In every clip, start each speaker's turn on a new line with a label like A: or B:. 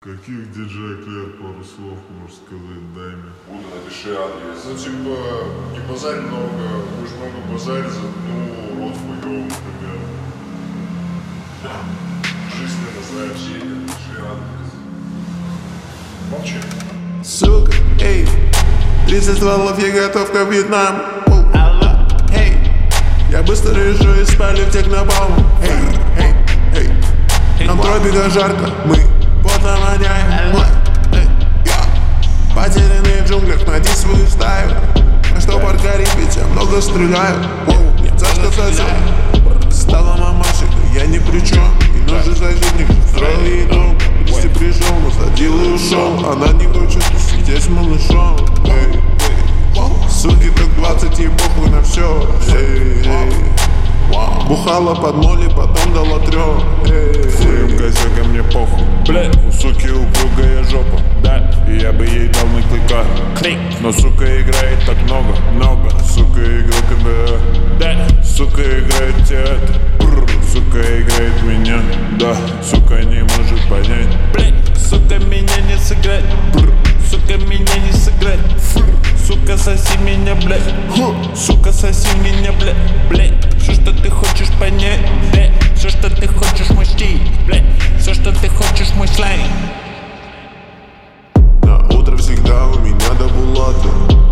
A: Каких диджей Клер пару слов можешь сказать, дай мне?
B: Буду, напиши адрес.
C: Ну типа, не базарь много, будешь много базарить за одну рот хуёвым, например. Жизненно знаешь.
B: Напиши адрес.
C: Молчи.
D: Сука, эй, 30 стволов, я готов к Вьетнам. Алло, эй, я быстро езжу и спалю в технобом. Эй, эй, эй, нам тропика жарко, мы потом воняем. Потерянные в джунглях, найди свою стаю. А что пар горит, ведь я много стреляю. Нет, за что сосёт? Стала мамашей, но я ни при чем. И ножи защитник, строил ей дом. Почти пришел, насадил и ушел. Она не хочет сидеть с малышом. Эй, эй, суки так 20 и похуй на все. Эй, эй, бухала под моли, потом дала 3.
A: Своим косяком мне похуй.
E: Бля, у суки упругая жопа, да, и я бы ей дал на клыка. Клик, но сука играет так много,
A: Сука, игра КБА.
E: да, сука играет театр,
A: Сука, играет меня.
E: да,
A: Сука, не может понять.
E: бля, сука меня не сыграть, сука меня не сыграть, сука соси меня, блядь, сука соси меня, блядь, все что ты хочешь понять, блядь, все что ты хочешь мой стиль, блядь, все что ты хочешь мой сленг.
D: На утро всегда у меня до булаты.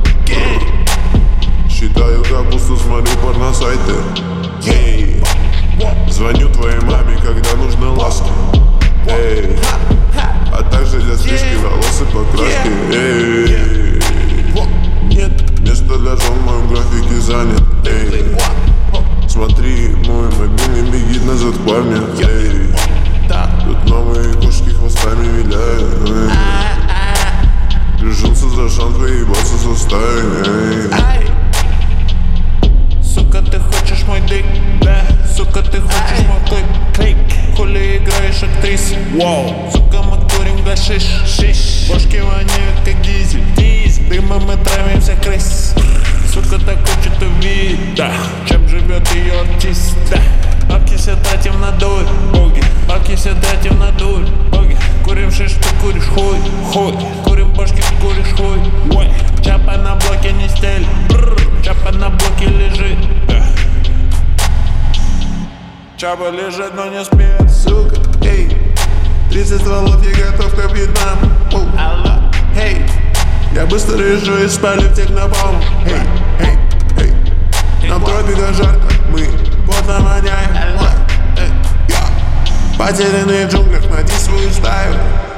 D: Считаю капусту, смотрю порносайты. Эй, звоню твоей маме, когда нужны ласки. Эй, а также для стрижки волос и покраски. Эй, нет места для жен в моем графике занят. Эй, смотри, мой мобильный бегит назад к парню. Эй, тут новые кошки хвостами виляют. Эй, решился за шанс поебаться со стаей. Эй.
E: Сука, ты хочешь мой дик, да, сука, ты хочешь мой клик, хули играешь актрис, вау, сука, мы курим гашиш, бошки воняют как дизель, дымом мы травим всех крыс, сука, так хочет увидеть, да, чем живет ее артист, да, бабки все тратим на дурь, боги, бабки все тратим на дурь, боги, курим шиш, ты куришь хуй, курим бошки, куришь хуй, ой, чапа на блоке не стель, чапа на блоке лежит, да. Чапа лежит, но не спит.
D: Сука, эй, 30 стволов, я готов к Вьетнам. Алло, эй, я быстро езжу и спалю в технобом. Эй, эй, эй, нам тропика жарко, мы потом воняем. Потерянные в джунглях, найди свою стаю.